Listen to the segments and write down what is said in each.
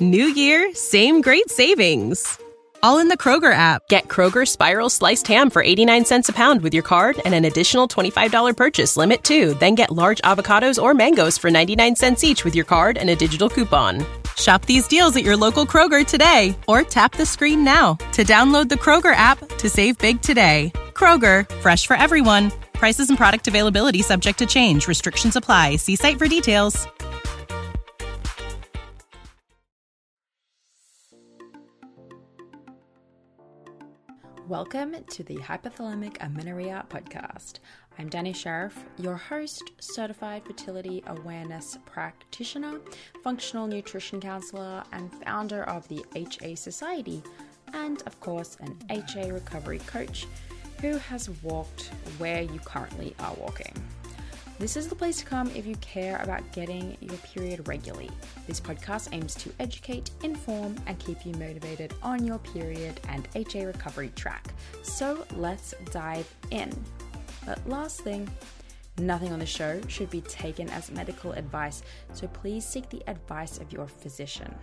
New year, same great savings. All in the Kroger app. Get Kroger Spiral Sliced Ham for 89 cents a pound with your card and an additional $25 purchase limit too. Then get large avocados or mangoes for 99 cents each with your card and a digital coupon. Shop these deals at your local Kroger today or tap the screen now to download the Kroger app to save big today. Kroger, fresh for everyone. Prices and product availability subject to change. Restrictions apply. See site for details. Welcome to the Hypothalamic Amenorrhea podcast. I'm Danny Sheriff, your host, certified fertility awareness practitioner, functional nutrition counselor, and founder of the HA Society, and of course, an HA recovery coach who has walked where you currently are walking. This is the place to come if you care about getting your period regularly. This podcast aims to educate, inform, and keep you motivated on your period and HA recovery track. So let's dive in. But last thing, nothing on the show should be taken as medical advice, so please seek the advice of your physician.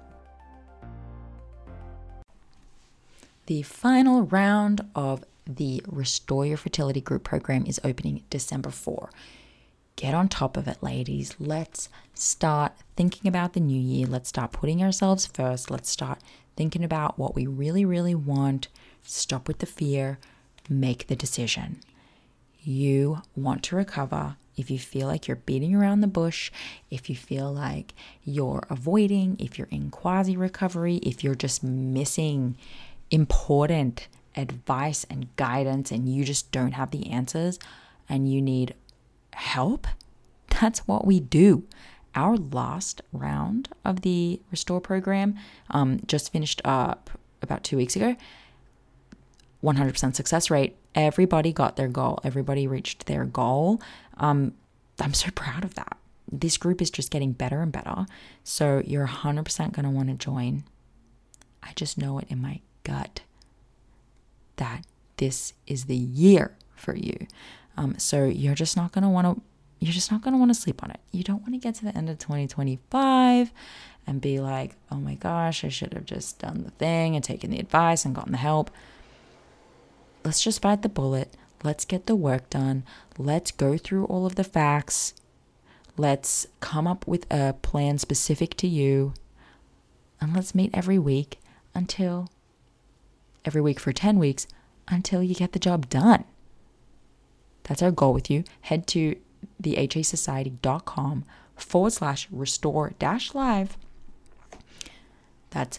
The final round of the Restore Your Fertility Group program is opening December 4. Get on top of it, ladies. Let's start thinking about the new year. Let's start putting ourselves first. Let's start thinking about what we really, really want. Stop with the fear. Make the decision. You want to recover. If you feel like you're beating around the bush, if you feel like you're avoiding, if you're in quasi-recovery, if you're just missing important advice and guidance and you just don't have the answers and you need help, that's what we do. Our last round of the Restore program just finished up about 2 weeks ago. 100% success rate. Everybody got their goal. Everybody reached their goal. I'm so proud of that. This group is just getting better and better. So you're 100% going to want to join. I just know it in my gut that this is the year for you. So you're just not going to want to sleep on it. You don't want to get to the end of 2025 and be like, oh my gosh, I should have just done the thing and taken the advice and gotten the help. Let's just bite the bullet. Let's get the work done. Let's go through all of the facts. Let's come up with a plan specific to you. And let's meet every week for 10 weeks until you get the job done. That's our goal with you. Head to thehasociety.com/restore-live. That's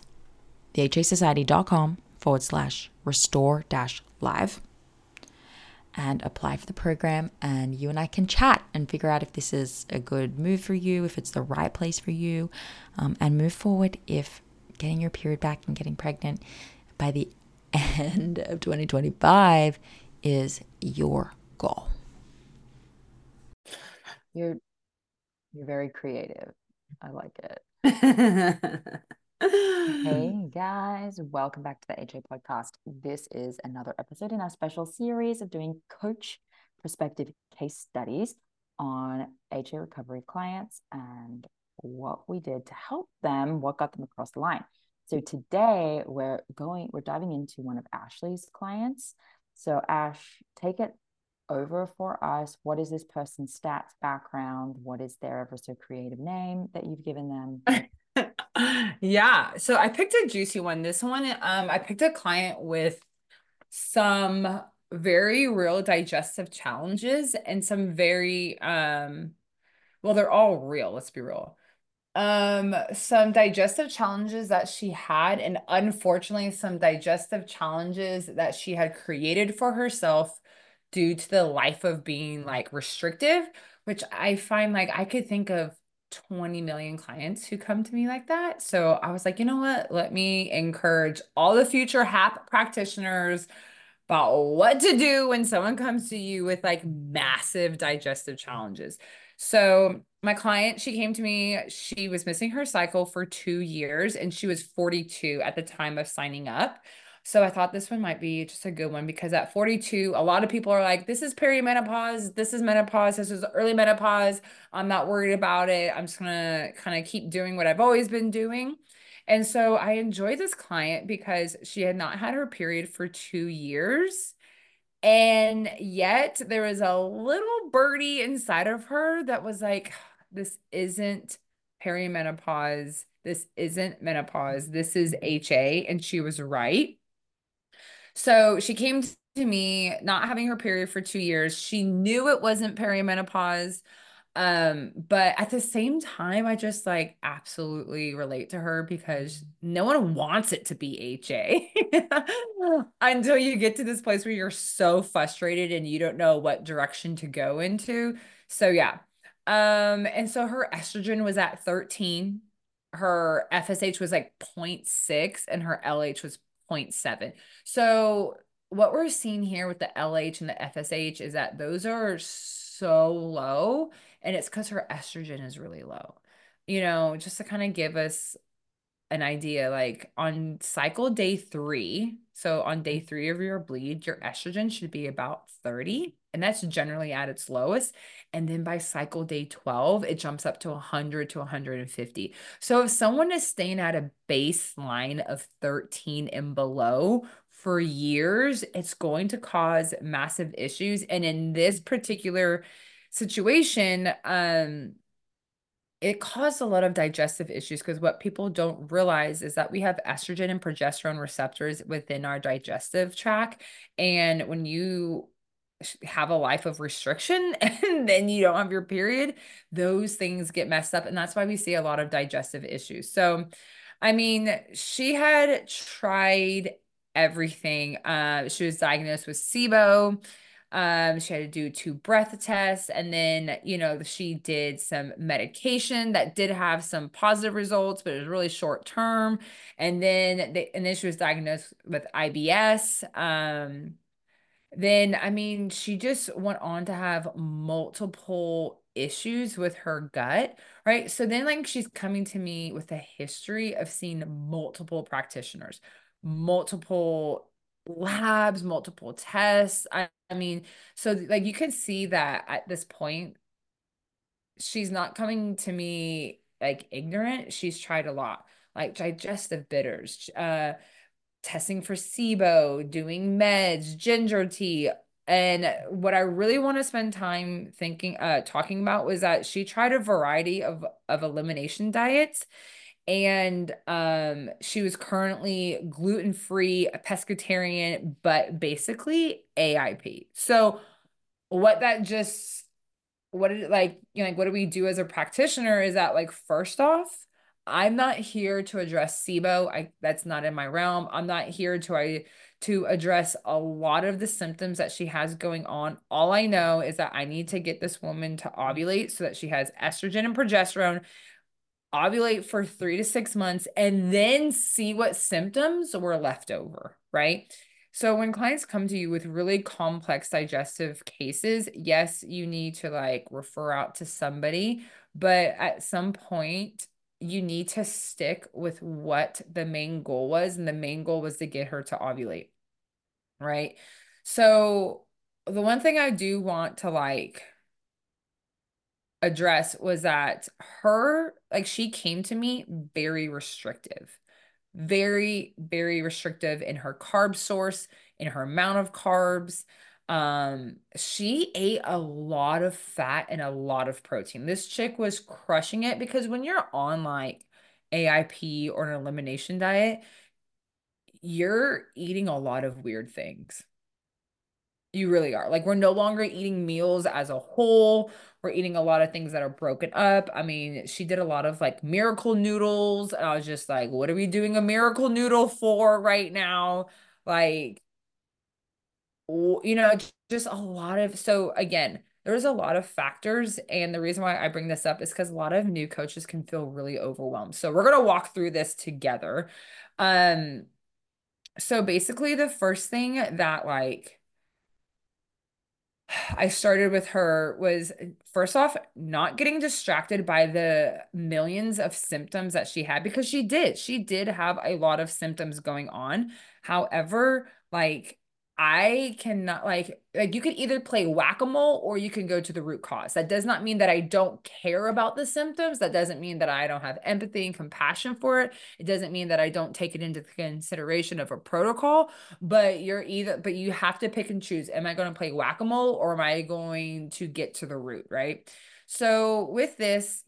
thehasociety.com/restore-live. And apply for the program, and you and I can chat and figure out if this is a good move for you, if it's the right place for you, and move forward if getting your period back and getting pregnant by the end of 2025 is your goal. You're very creative. I like it. Hey guys, welcome back to the HA podcast. This is another episode in our special series of doing coach perspective case studies on HA recovery clients and what we did to help them, what got them across the line. So today we're diving into one of Ashley's clients. So Ash, take it over for us. What is this person's stats background? What is their ever so creative name that you've given them? Yeah, so I picked a juicy one. This one, I picked a client with some very real digestive challenges and some very, well, they're all real, let's be real. Some digestive challenges that she had, and unfortunately, some digestive challenges that she had created for herself due to the life of being like restrictive, which I find like I could think of 20 million clients who come to me like that. So I was like, you know what? Let me encourage all the future HAP practitioners about what to do when someone comes to you with like massive digestive challenges. So my client, she came to me, she was missing her cycle for 2 years and she was 42 at the time of signing up. So I thought this one might be just a good one because at 42, a lot of people are like, this is perimenopause, this is menopause, this is early menopause. I'm not worried about it. I'm just going to kind of keep doing what I've always been doing. And so I enjoyed this client because she had not had her period for 2 years. And yet there was a little birdie inside of her that was like, this isn't perimenopause. This isn't menopause. This is HA. And she was right. So she came to me not having her period for 2 years. She knew it wasn't perimenopause. But at the same time, I just like absolutely relate to her because no one wants it to be HA until you get to this place where you're so frustrated and you don't know what direction to go into. So yeah. And so her estrogen was at 13. Her FSH was like 0.6 and her LH was 0.7. So what we're seeing here with the LH and the FSH is that those are so low, and it's because her estrogen is really low. Just to kind of give us an idea, like on cycle day 3, so on day 3 of your bleed, your estrogen should be about 30, and that's generally at its lowest. And then by cycle day 12, it jumps up to 100 to 150. So if someone is staying at a baseline of 13 and below for years, it's going to cause massive issues. And in this particular situation, it caused a lot of digestive issues because what people don't realize is that we have estrogen and progesterone receptors within our digestive tract. And when you have a life of restriction and then you don't have your period, those things get messed up. And that's why we see a lot of digestive issues. So, I mean, she had tried everything. She was diagnosed with SIBO. She had to do 2 breath tests, and then, she did some medication that did have some positive results, but it was really short term. And then she was diagnosed with IBS. Then, I mean, she just went on to have multiple issues with her gut, right? So then, like, she's coming to me with a history of seeing multiple practitioners, multiple labs, multiple tests. I mean, so like you can see that at this point, she's not coming to me like ignorant. She's tried a lot, like digestive bitters, testing for SIBO, doing meds, ginger tea. And what I really want to spend time talking about was that she tried a variety of elimination diets. And she was currently gluten-free, a pescatarian, but basically AIP. So what that just what did it like, like what do we do as a practitioner is that, like, first off, I'm not here to address SIBO. That's not in my realm. I'm not here to address a lot of the symptoms that she has going on. All I know is that I need to get this woman to ovulate so that she has estrogen and progesterone, ovulate for 3 to 6 months, and then see what symptoms were left over, right? So when clients come to you with really complex digestive cases, yes, you need to like refer out to somebody, but at some point you need to stick with what the main goal was, and the main goal was to get her to ovulate, right? So the one thing I do want to like address was that she came to me very restrictive, very, very restrictive in her carb source, in her amount of carbs. She ate a lot of fat and a lot of protein. This chick was crushing it because when you're on like AIP or an elimination diet, you're eating a lot of weird things. You really are. Like, we're no longer eating meals as a whole. We're eating a lot of things that are broken up. I mean, she did a lot of like miracle noodles. And I was just like, what are we doing a miracle noodle for right now? Like, just a lot of, so again, there's a lot of factors. And the reason why I bring this up is because a lot of new coaches can feel really overwhelmed. So we're going to walk through this together. So basically the first thing that like, I started with her was, first off, not getting distracted by the millions of symptoms that she had, because she did have a lot of symptoms going on. However, like, I cannot like you could either play whack-a-mole or you can go to the root cause. That does not mean that I don't care about the symptoms. That doesn't mean that I don't have empathy and compassion for it. It doesn't mean that I don't take it into consideration of a protocol, but you have to pick and choose. Am I going to play whack-a-mole or am I going to get to the root, right? So with this,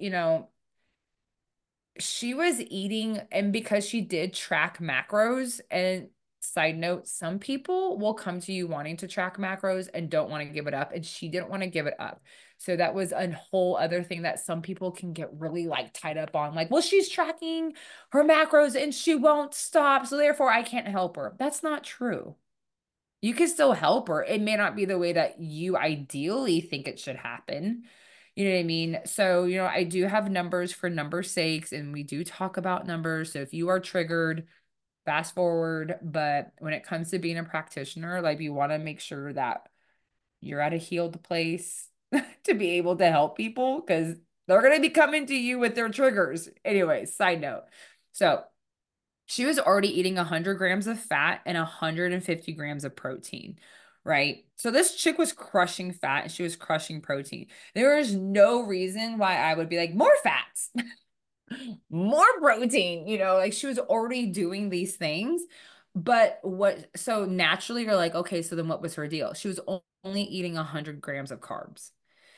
she was eating, and because she did track macros, and side note, some people will come to you wanting to track macros and don't want to give it up, and she didn't want to give it up. So that was a whole other thing that some people can get really like tied up on, like, well, she's tracking her macros and she won't stop, so therefore I can't help her. That's not true. You can still help her. It may not be the way that you ideally think it should happen. You know what I mean? So, I do have numbers for numbers' sakes, and we do talk about numbers. So if you are triggered, fast forward. But when it comes to being a practitioner, like, you want to make sure that you're at a healed place to be able to help people, because they're going to be coming to you with their triggers. Anyways, side note. So she was already eating 100 grams of fat and 150 grams of protein, right? So this chick was crushing fat and she was crushing protein. There is no reason why I would be like, more fats, more protein, like she was already doing these things. But so naturally you're like, okay, so then what was her deal? She was only eating 100 grams of carbs.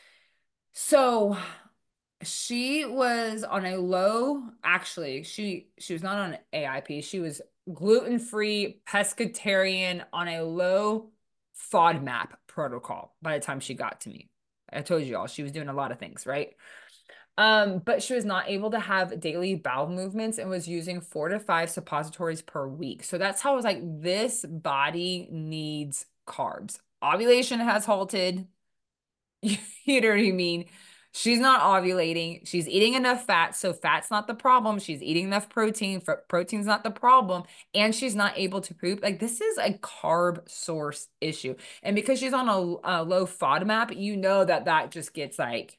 So she was on a low, actually, she was not on AIP. She was gluten-free, pescatarian on a low FODMAP protocol by the time she got to me. I told you all she was doing a lot of things, right? But she was not able to have daily bowel movements and was using 4 to 5 suppositories per week. So that's how I was like, this body needs carbs. Ovulation has halted. You know what I mean? She's not ovulating. She's eating enough fat. So fat's not the problem. She's eating enough protein. Protein's not the problem. And she's not able to poop. Like, this is a carb source issue. And because she's on a low FODMAP, you know that just gets like,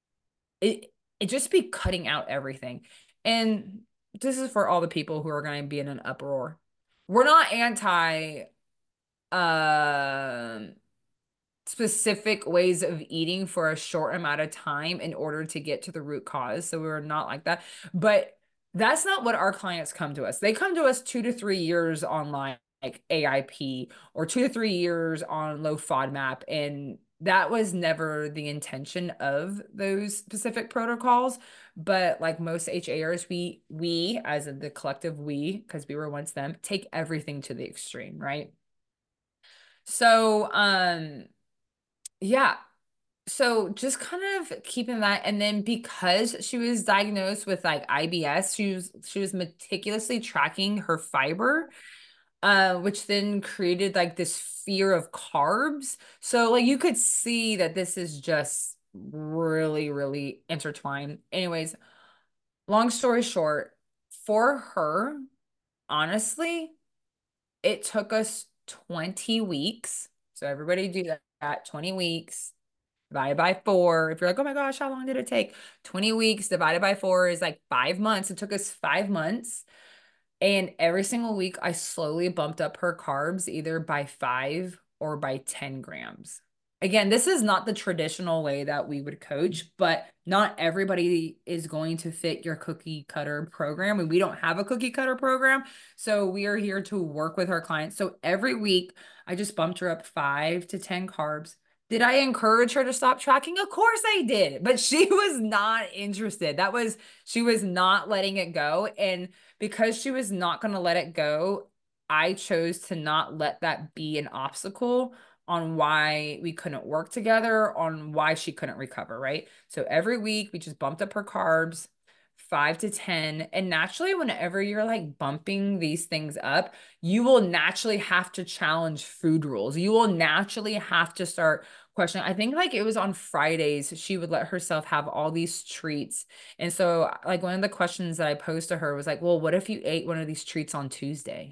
it just be cutting out everything. And this is for all the people who are going to be in an uproar. We're not anti specific ways of eating for a short amount of time in order to get to the root cause. So we're not like that. But that's not what our clients come to us. They come to us 2 to 3 years on like AIP, or 2 to 3 years on low FODMAP. And that was never the intention of those specific protocols. But like most HAers, we as in the collective we, because we were once them, take everything to the extreme, right? So, yeah. So just kind of keeping that. And then because she was diagnosed with like IBS, she was meticulously tracking her fiber, which then created like this fear of carbs. So like you could see that this is just really, really intertwined. Anyways, long story short, for her, honestly, it took us 20 weeks. So everybody do that, 20 weeks divided by 4. If you're like, oh my gosh, how long did it take? 20 weeks divided by 4 is like 5 months. It took us 5 months. And every single week, I slowly bumped up her carbs either by 5 or by 10 grams. Again, this is not the traditional way that we would coach, but not everybody is going to fit your cookie cutter program. And we don't have a cookie cutter program. So we are here to work with our clients. So every week, I just bumped her up 5 to 10 carbs. Did I encourage her to stop tracking? Of course I did, but she was not interested. She was not letting it go. And because she was not going to let it go, I chose to not let that be an obstacle on why we couldn't work together, on why she couldn't recover, right? So every week we just bumped up her carbs 5 to 10. And naturally, whenever you're like bumping these things up, you will naturally have to challenge food rules. You will naturally have to start questioning. I think like it was on Fridays, she would let herself have all these treats. And so like one of the questions that I posed to her was like, well, what if you ate one of these treats on Tuesday?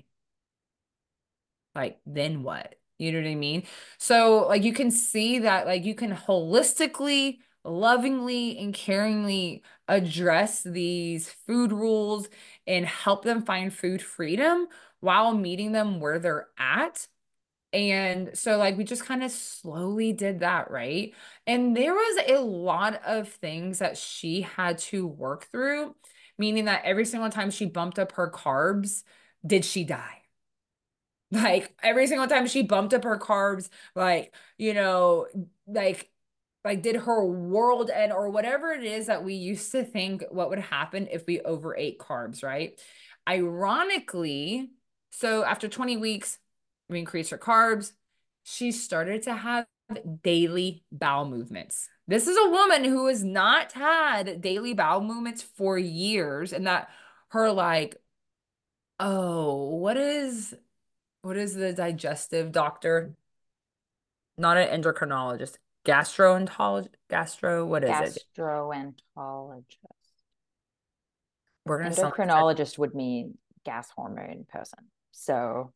Like, then what? You know what I mean? So like you can see that like you can holistically, lovingly, and caringly address these food rules and help them find food freedom while meeting them where they're at. And so like we just kind of slowly did that, right? And there was a lot of things that she had to work through, meaning that every single time she bumped up her carbs, did she die? Like every single time she bumped up her carbs, like, like did her world end or whatever it is that we used to think what would happen if we overate carbs, right? Ironically, so after 20 weeks, we increased her carbs. She started to have daily bowel movements. This is a woman who has not had daily bowel movements for years, and that her like, oh, what is the digestive doctor? Not an endocrinologist, gastroenterologist, what is it? Gastroenterologist. We're gonna sound like Endocrinologist would mean gas hormone person. So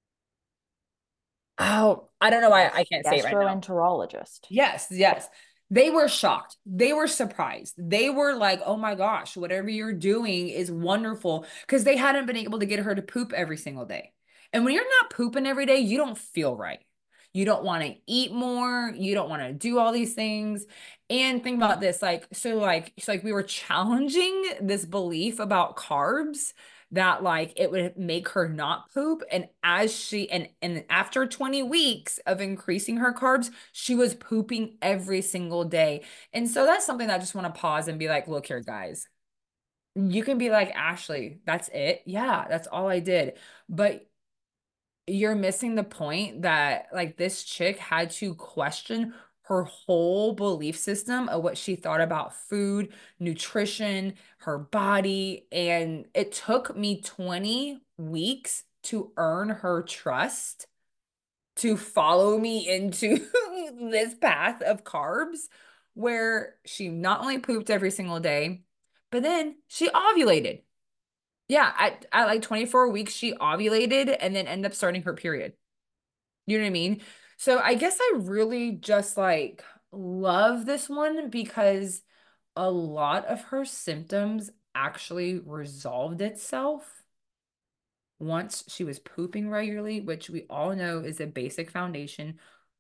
oh, I don't know why I can't say it right now. gastroenterologist. Yes, yes. They were shocked. They were surprised. They were like, oh my gosh, whatever you're doing is wonderful. Because they hadn't been able to get her to poop every single day. And when you're not pooping every day, you don't feel right. You don't want to eat more. You don't want to do all these things. And think about this, like we were challenging this belief about carbs that like it would make her not poop. And as she and after 20 weeks of increasing her carbs, she was pooping every single day. And so that's something that I just want to pause and be like, look here, guys. You can be like, Ashley, that's it. Yeah, that's all I did. But you're missing the point that like this chick had to question her whole belief system of what she thought about food, nutrition, her body. And it took me 20 weeks to earn her trust to follow me into this path of carbs where she not only pooped every single day, but then she ovulated. Yeah, at like 24 weeks, she ovulated and then ended up starting her period. You know what I mean? So I guess I really just like love this one because a lot of her symptoms actually resolved itself once she was pooping regularly, which we all know is a basic foundation.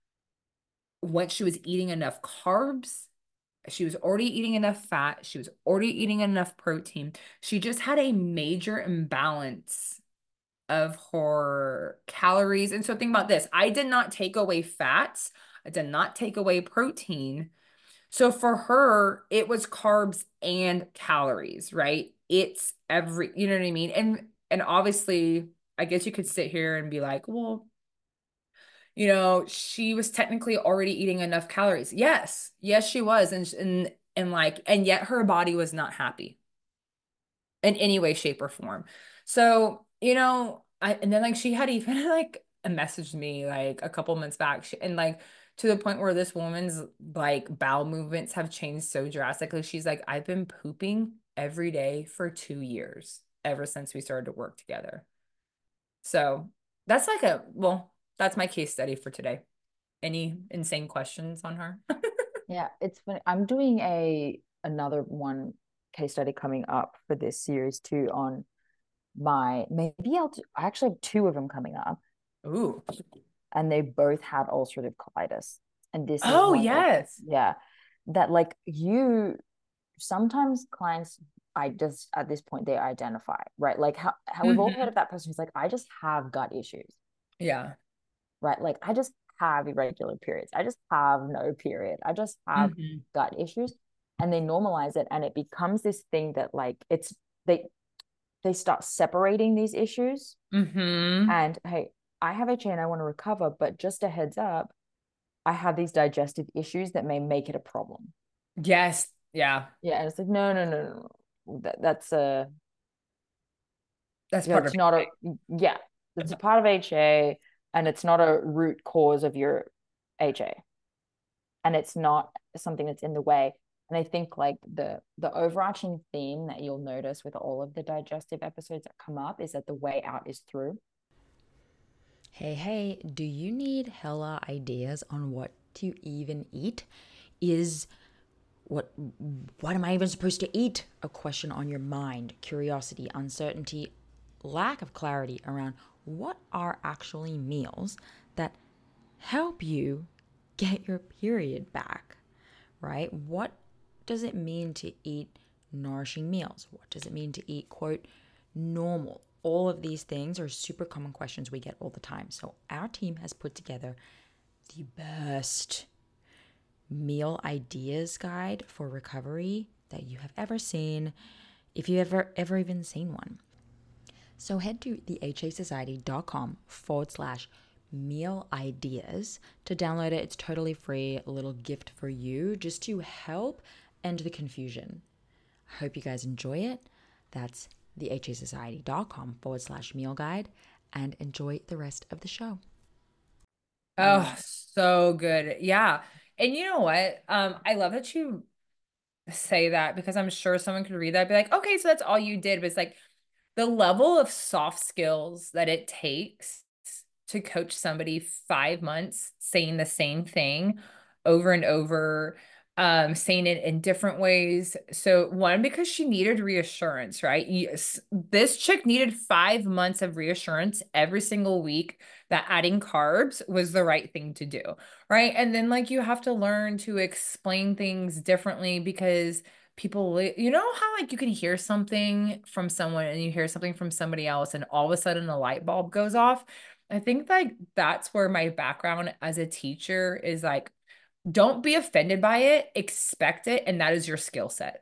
Once she was eating enough carbs, she was already eating enough fat, she was already eating enough protein. She just had a major imbalance of her calories. And so think about this. I did not take away fats. I did not take away protein. So for her, it was carbs and calories, right? It's every, you know what I mean? And obviously, I guess you could sit here and be like, well, she was technically already eating enough calories. Yes. Yes, she was. And yet her body was not happy in any way, shape, or form. So, and then like she had even like messaged me like a couple months back and like to the point where this woman's like bowel movements have changed so drastically. She's like, I've been pooping every day for 2 years ever since we started to work together. So that's that's my case study for today. Any insane questions on her? Yeah, it's funny. I'm doing another one case study coming up for this series too on I actually have two of them coming up. Ooh. And they both had ulcerative colitis. And this is oh yes. That like sometimes clients I just at this point they identify, right? Like how we've all heard of that person who's like, I just have gut issues. Yeah. Right. Like I just have irregular periods. I just have no period. I just have gut issues. And they normalize it and it becomes this thing that like they start separating these issues. And hey, I have HA and I want to recover, but just a heads up, I have these digestive issues that may make it a problem. Yes. Yeah. Yeah. And it's like, no. That's part of not HA. It's a part of HA and it's not a root cause of your HA. And it's not something that's in the way. And I think like the overarching theme that you'll notice with all of the digestive episodes that come up is that the way out is through. Hey, do you need hella ideas on what to even eat? What am I even supposed to eat? A question on your mind, curiosity, uncertainty, lack of clarity around what are actually meals that help you get your period back, right? What does it mean to eat nourishing meals? What does it mean to eat, quote, normal? All of these things are super common questions we get all the time. So our team has put together the best meal ideas guide for recovery that you have ever seen, if you ever even seen one. So head to thehasociety.com/meal ideas to download it. It's totally free, a little gift for you just to help end the confusion. I hope you guys enjoy it. That's thehasociety.com/meal guide, and enjoy the rest of the show. Oh, so good. Yeah. And you know what? I love that you say that because I'm sure someone could read that and be like, okay, so that's all you did. But it's like the level of soft skills that it takes to coach somebody 5 months saying the same thing over and over, saying it in different ways. So one, because she needed reassurance, right? Yes, this chick needed 5 months of reassurance every single week that adding carbs was the right thing to do, right? And then like you have to learn to explain things differently because people, you know how like you can hear something from someone and you hear something from somebody else and all of a sudden a light bulb goes off. I think like that's where my background as a teacher is like, don't be offended by it, expect it, and that is your skill set.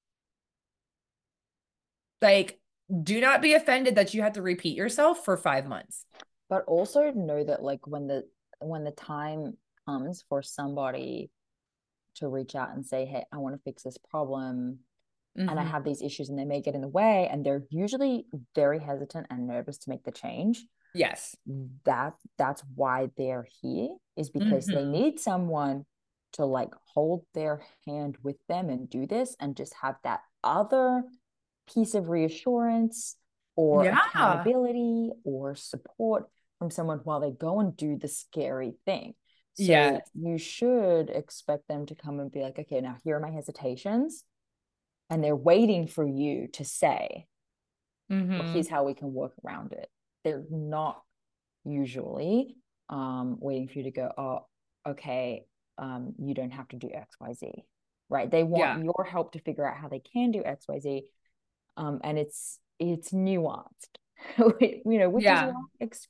Like, do not be offended that you have to repeat yourself for 5 months. But also know that like when the time comes for somebody to reach out and say, hey, I want to fix this problem and I Mhm. have these issues, and they may get in the way, and they're usually very hesitant and nervous to make the change. Yes. That's why they're here, is because they Mhm. need someone to like hold their hand with them and do this, and just have that other piece of reassurance or Yeah. accountability or support from someone while they go and do the scary thing. So Yes. you should expect them to come and be like, okay, now here are my hesitations. And they're waiting for you to say, well, Mhm. here's how we can work around it. They're not usually waiting for you to go, oh, okay, you don't have to do XYZ, right? They Yeah. want your help to figure out how they can do XYZ. And it's nuanced, which is Yeah. why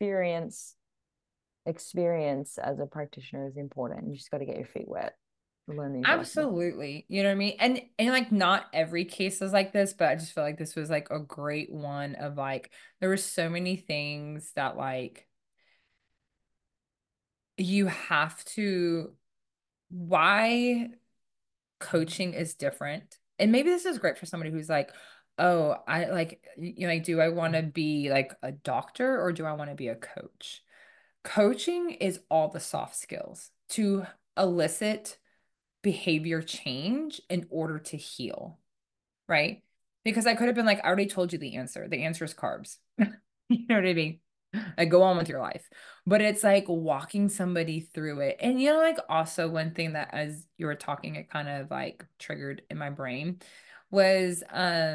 experience as a practitioner is important. You just got to get your feet wet, learn these lessons. Absolutely. You know what I mean? And like not every case is like this, but I just feel like this was like a great one of like there were so many things that like you have to why coaching is different. And maybe this is great for somebody who's like, oh, I like like do I want to be like a doctor or do I want to be a coach? Coaching is all the soft skills to elicit behavior change in order to heal, right? Because I could have been like, I already told you the answer. The answer is carbs. You know what I mean? Like, go on with your life. But it's like walking somebody through it. And like also one thing that as you were talking, it kind of like triggered in my brain was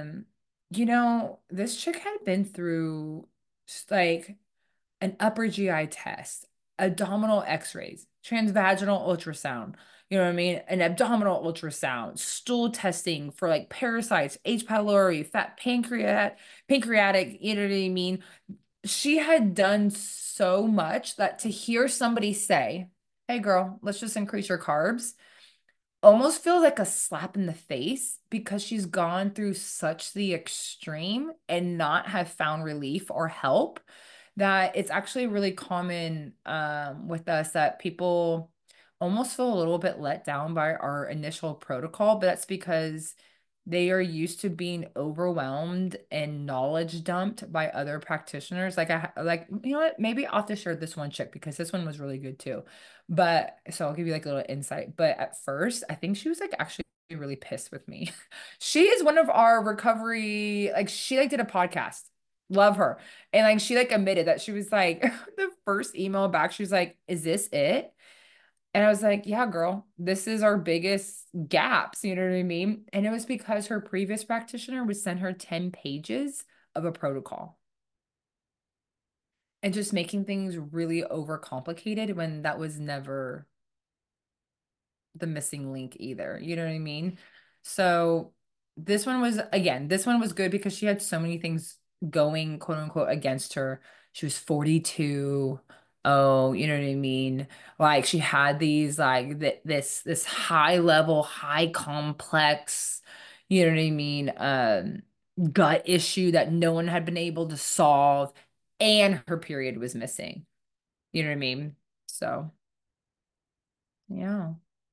this chick had been through like an upper GI test, abdominal x-rays, transvaginal ultrasound, you know what I mean? An abdominal ultrasound, stool testing for like parasites, H. pylori, fat pancreatic, you know what I mean? She had done so much that to hear somebody say, hey girl, let's just increase your carbs, almost feels like a slap in the face because she's gone through such the extreme and not have found relief or help that it's actually really common with us that people almost feel a little bit let down by our initial protocol, but that's because they are used to being overwhelmed and knowledge dumped by other practitioners. Like like you know what? Maybe I'll have to share this one chick because this one was really good too. But so I'll give you like a little insight. But at first, I think she was like actually really pissed with me. She is one of our recovery, like she like did a podcast. Love her. And like she like admitted that she was like the first email back, she was like, "Is this it?" And I was like, yeah, girl, this is our biggest gaps. You know what I mean? And it was because her previous practitioner would send her 10 pages of a protocol. and just making things really overcomplicated when that was never the missing link either. You know what I mean? So this one was, again, this one was good because she had so many things going, quote unquote, against her. She was 42. Oh, you know what I mean? Like she had these like this high level, high complex, you know what I mean, gut issue that no one had been able to solve, and her period was missing. You know what I mean? So, yeah.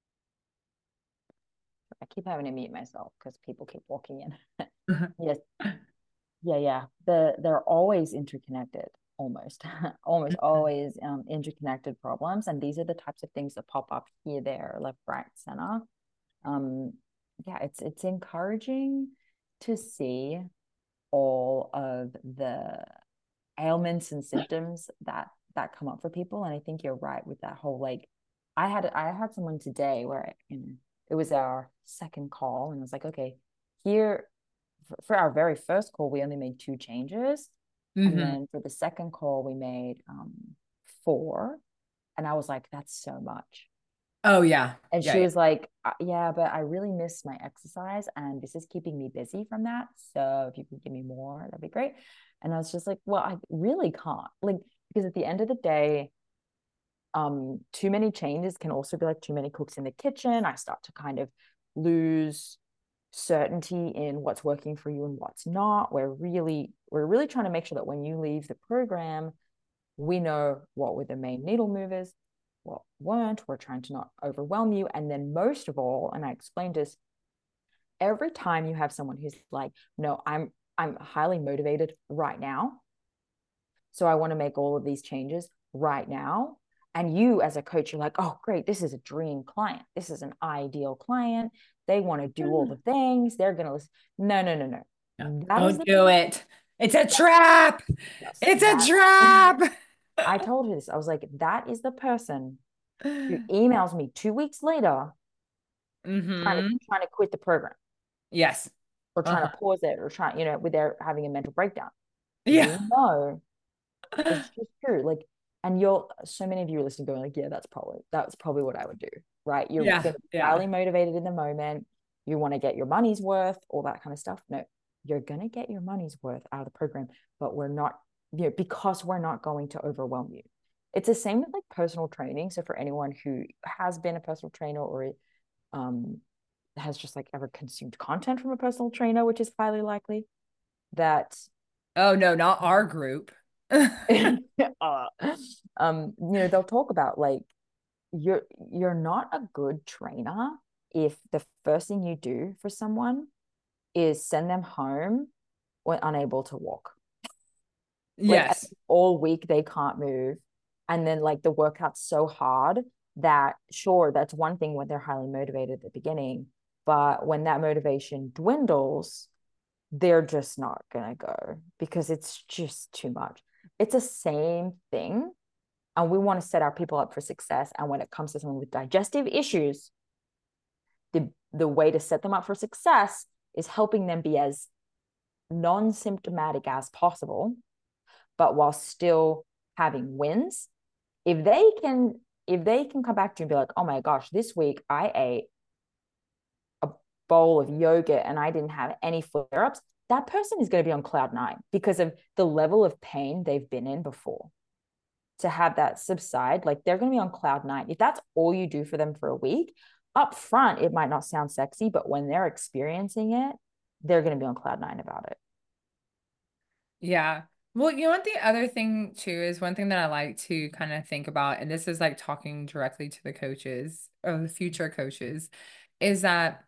I keep having to mute myself because people keep walking in. Yes. Yeah, yeah. They're always interconnected, almost, almost always interconnected problems. And these are the types of things that pop up here, there, left, right, center. Um, yeah, it's encouraging to see all of the ailments and symptoms that come up for people. And I think you're right with that whole like I had someone today where it was our second call, and I was like, okay, here for our very first call, we only made 2 changes. And Hmm. then for the second call, we made 4. And I was like, that's so much. Oh yeah. And Yeah, she yeah. was like, yeah, but I really miss my exercise and this is keeping me busy from that. So if you could give me more, that'd be great. And I was just like, well, I really can't. Like, because at the end of the day, too many changes can also be like too many cooks in the kitchen. I start to kind of lose certainty in what's working for you and what's not. We're really trying to make sure that when you leave the program, we know what were the main needle movers, what weren't. We're trying to not overwhelm you. And then most of all, and I explained this, every time you have someone who's like, no, I'm highly motivated right now. So I want to make all of these changes right now. And you as a coach, you're like, oh, great, this is a dream client. This is an ideal client. They want to do all the things. They're going to listen. No, no, no, No, no. That is don't the do it. It's a yes, trap. yes, It's a that trap. I told her this. I was like, that is the person who emails me 2 weeks later trying to Mm-hmm. trying to quit the program Yes. or trying Uh-huh. to pause it or trying, with their having a mental breakdown. Yeah. We know it's just true. Like, and you're so many of you are listening going like, yeah, that's probably what I would do. Right. You're Yeah. gonna be Yeah. highly motivated in the moment. You want to get your money's worth, all that kind of stuff. No, you're gonna get your money's worth out of the program, but we're not, because we're not going to overwhelm you. It's the same with like personal training. So for anyone who has been a personal trainer or um has just like ever consumed content from a personal trainer, which is highly likely, that Oh no, not our group. uh, they'll talk about like you're not a good trainer if the first thing you do for someone is send them home when unable to walk. Like Yes. all week they can't move, and then like the workout's so hard that sure, that's one thing when they're highly motivated at the beginning, but when that motivation dwindles, they're just not gonna go because it's just too much. It's the same thing, and we want to set our people up for success. And when it comes to someone with digestive issues, the way to set them up for success is helping them be as non-symptomatic as possible, but while still having wins. If they can come back to you and be like, oh my gosh, this week I ate a bowl of yogurt and I didn't have any flare-ups, that person is going to be on cloud 9 because of the level of pain they've been in before. To have that subside, like they're going to be on cloud 9. If that's all you do for them for a week, up front, it might not sound sexy, but when they're experiencing it, they're going to be on cloud 9 about it. Yeah. Well, you know what the other thing too is one thing that I like to kind of think about, and this is like talking directly to the coaches or the future coaches, is that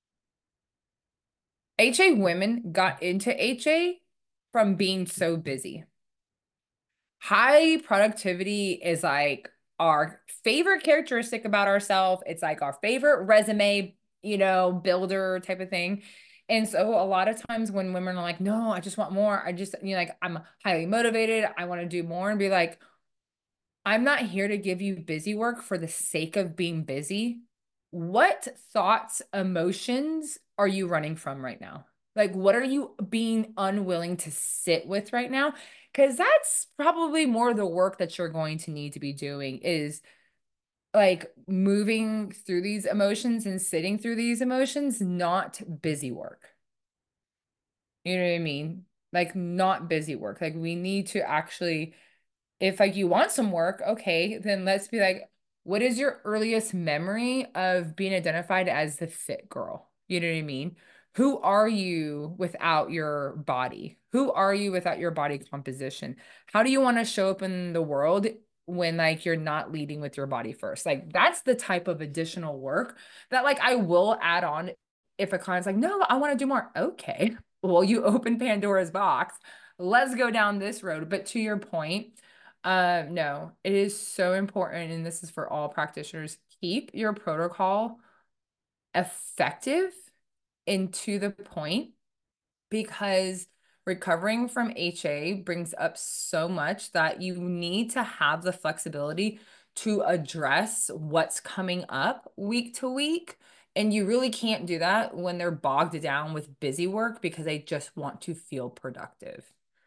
HA women got into HA from being so busy. High productivity is like our favorite characteristic about ourselves. It's like our favorite resume, builder type of thing. And so a lot of times when women are like, no, I just want more. I just, like, I'm highly motivated. I want to do more and be like, I'm not here to give you busy work for the sake of being busy. What thoughts, emotions are you running from right now? Like, what are you being unwilling to sit with right now? Because that's probably more the work that you're going to need to be doing is like moving through these emotions and sitting through these emotions, not busy work. You know what I mean? Like not busy work. Like we need to actually, if like you want some work, okay, then let's be like, what is your earliest memory of being identified as the fit girl? You know what I mean? Who are you without your body? Who are you without your body composition? How do you want to show up in the world when like you're not leading with your body first? Like that's the type of additional work that like I will add on if a client's like, no, I want to do more. Okay. Well, you open Pandora's box. Let's go down this road. But to your point, no, it is so important, and this is for all practitioners. Keep your protocol effective and to the point because recovering from HA brings up so much that you need to have the flexibility to address what's coming up week to week. And you really can't do that when they're bogged down with busy work because they just want to feel productive.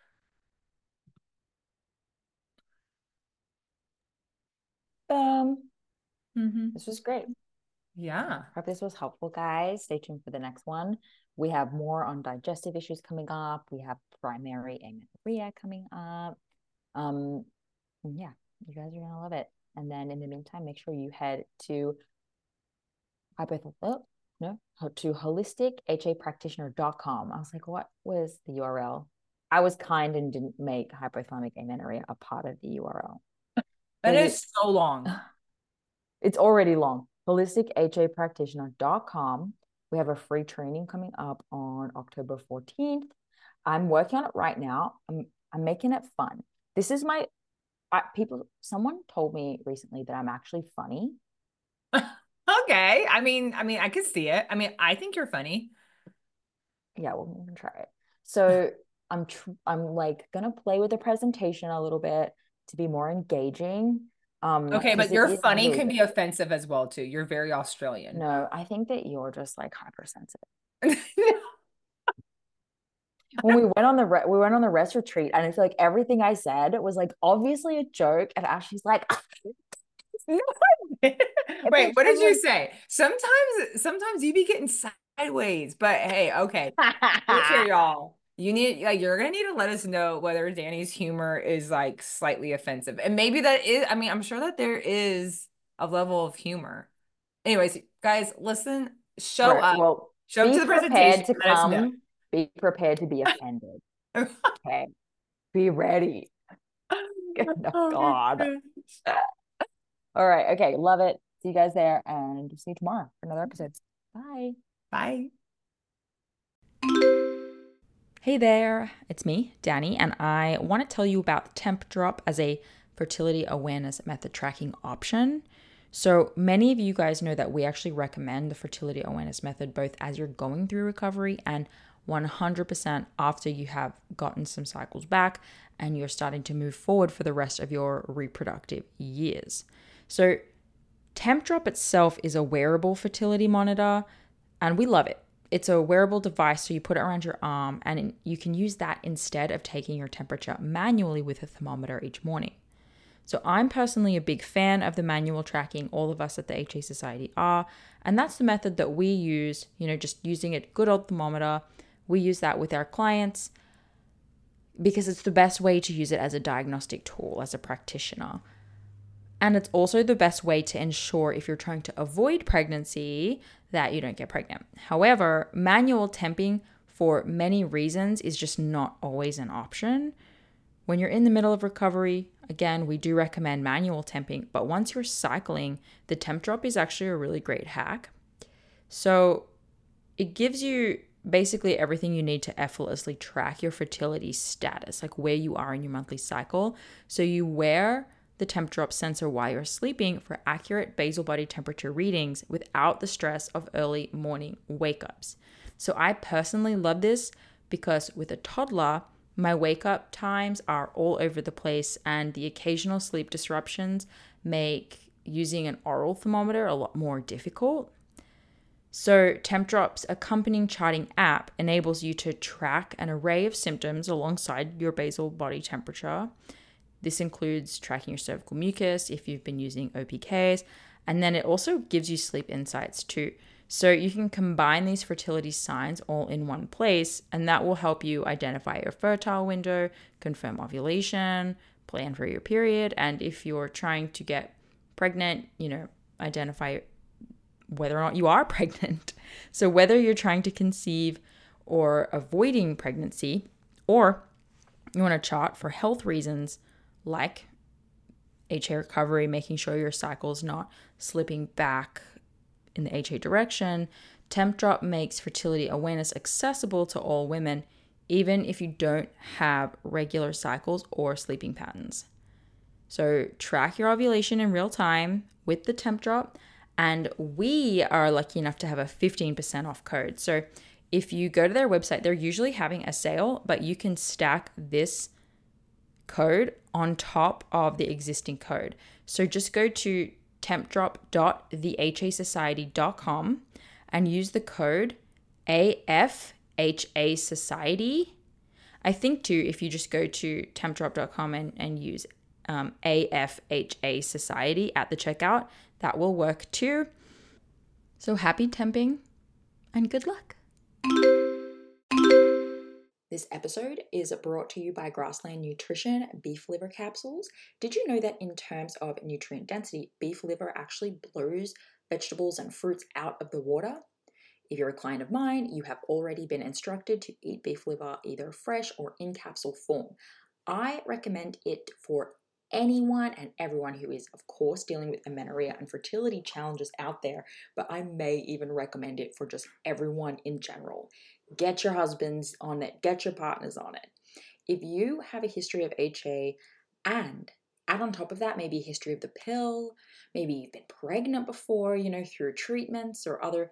This was great. Yeah. Hope this was helpful, guys. Stay tuned for the next one. We have more on digestive issues coming up. We have primary amenorrhea coming up. Yeah, you guys are gonna love it. And then in the meantime, make sure you head to holistichapractitioner.com. I was like, what was the URL? I was kind and didn't make hypothalamic amenorrhea a part of the URL. That is so long. It's already long. holistichapractitioner.com. We have a free training coming up on October 14th. I'm working on it right now. I'm making it fun. This is my someone told me recently that I'm actually funny. Okay. I mean, I could see it. I mean, I think you're funny. Yeah, we'll even try it. So I'm like gonna play with the presentation a little bit to be more engaging. Okay, but 'cause your it is funny new. can be offensive as well too. You're very Australian. No, I think that you're just like hypersensitive. When we went on the rest retreat, and I feel like everything I said was like obviously a joke, and Ashley's like, No. Wait, what did you say? Sometimes you be getting sideways, but hey, okay. Look here, y'all. You're gonna need to let us know whether Danny's humor is like slightly offensive. And maybe that is, I mean, I'm sure that there is a level of humor. Anyways, guys, listen, show up. well, Show up be to the prepared presentation. to Let us know. come. Be prepared to be offended. Okay, be ready. Oh God. All right. Okay. Love it. See you guys there, and see you tomorrow for another episode. Bye. Bye. Hey there, it's me, Danny, and I want to tell you about Temp Drop as a fertility awareness method tracking option. So many of you guys know that we actually recommend the fertility awareness method both as you're going through recovery and 100% after you have gotten some cycles back and you're starting to move forward for the rest of your reproductive years. So Temp Drop itself is a wearable fertility monitor, and we love it. It's a wearable device, so you put it around your arm, and you can use that instead of taking your temperature manually with a thermometer each morning. So I'm personally a big fan of the manual tracking. All of us at the HA Society are, and that's the method that we use, just using a good old thermometer. We use that with our clients because it's the best way to use it as a diagnostic tool as a practitioner. And it's also the best way to ensure if you're trying to avoid pregnancy that you don't get pregnant. However, manual temping for many reasons is just not always an option. When you're in the middle of recovery, again, we do recommend manual temping, but once you're cycling, the Temp Drop is actually a really great hack. So it gives you basically everything you need to effortlessly track your fertility status, like where you are in your monthly cycle. So you wear the Temp Drop sensor while you're sleeping for accurate basal body temperature readings without the stress of early morning wake-ups. So I personally love this because with a toddler, my wake-up times are all over the place, and the occasional sleep disruptions make using an oral thermometer a lot more difficult. So Tempdrop's accompanying charting app enables you to track an array of symptoms alongside your basal body temperature. This includes tracking your cervical mucus if you've been using OPKs, and then it also gives you sleep insights too. So you can combine these fertility signs all in one place, and that will help you identify your fertile window, confirm ovulation, plan for your period, and if you're trying to get pregnant, identify whether or not you are pregnant. So whether you're trying to conceive or avoiding pregnancy, or you want to chart for health reasons like HA recovery, making sure your cycle's not slipping back in the HA direction, Tempdrop makes fertility awareness accessible to all women, even if you don't have regular cycles or sleeping patterns. So track your ovulation in real time with the Tempdrop, and we are lucky enough to have a 15% off code. So if you go to their website, they're usually having a sale, but you can stack this code on top of the existing code. So just go to tempdrop.thehasociety.com and use the code AFHA Society. I think too, if you just go to tempdrop.com and use AFHA Society at the checkout, that will work too. So happy temping and good luck. This episode is brought to you by Grassland Nutrition beef liver capsules. Did you know that in terms of nutrient density, beef liver actually blows vegetables and fruits out of the water? If you're a client of mine, you have already been instructed to eat beef liver either fresh or in capsule form. I recommend it for anyone and everyone who is, of course, dealing with amenorrhea and fertility challenges out there, but I may even recommend it for just everyone in general. Get your husbands on it, get your partners on it. If you have a history of HA and add on top of that maybe a history of the pill, maybe you've been pregnant before, through treatments or other,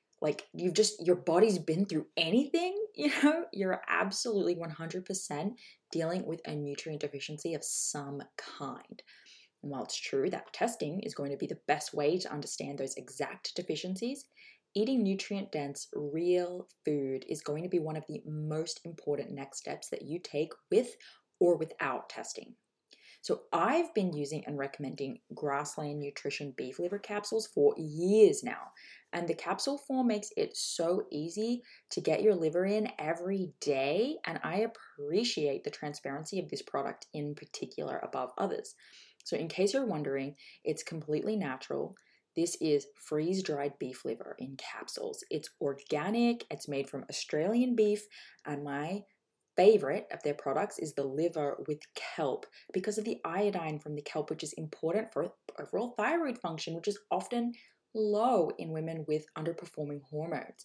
your body's been through anything, you're absolutely 100% dealing with a nutrient deficiency of some kind. And while it's true that testing is going to be the best way to understand those exact deficiencies, eating nutrient-dense, real food is going to be one of the most important next steps that you take with or without testing. So I've been using and recommending Grassland Nutrition beef liver capsules for years now, and the capsule form makes it so easy to get your liver in every day, and I appreciate the transparency of this product in particular above others. So in case you're wondering, it's completely natural. This is freeze-dried beef liver in capsules. It's organic, it's made from Australian beef, and my favorite of their products is the liver with kelp because of the iodine from the kelp, which is important for overall thyroid function, which is often low in women with underperforming hormones.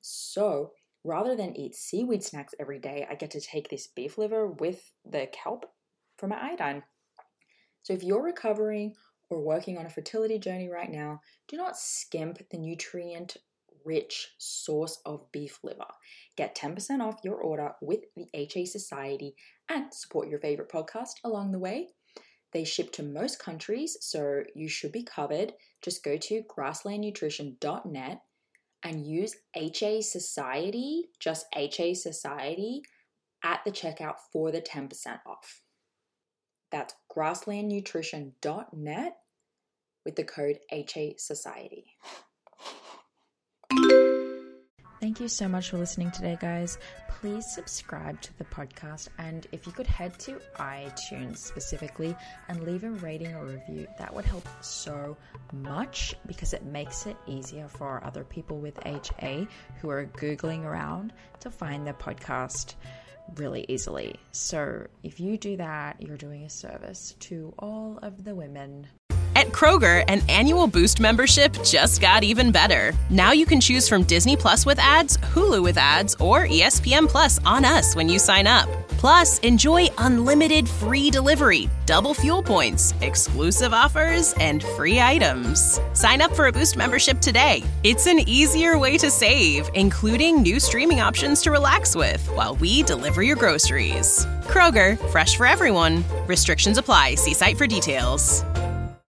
So rather than eat seaweed snacks every day, I get to take this beef liver with the kelp for my iodine. So if you're recovering or working on a fertility journey right now, do not skimp the nutrient-rich source of beef liver. Get 10% off your order with the HA Society and support your favorite podcast along the way. They ship to most countries, so you should be covered. Just go to grasslandnutrition.net and use HA Society, just HA Society, at the checkout for the 10% off. That's grasslandnutrition.net with the code HA Society. Thank you so much for listening today, guys. Please subscribe to the podcast, and if you could head to iTunes specifically and leave a rating or review, that would help so much because it makes it easier for other people with HA who are Googling around to find the podcast really easily. So if you do that, you're doing a service to all of the women. At Kroger, an annual Boost membership just got even better. Now you can choose from Disney Plus with ads, Hulu with ads, or ESPN Plus on us when you sign up. Plus, enjoy unlimited free delivery, double fuel points, exclusive offers, and free items. Sign up for a Boost membership today. It's an easier way to save, including new streaming options to relax with while we deliver your groceries. Kroger, fresh for everyone. Restrictions apply. See site for details.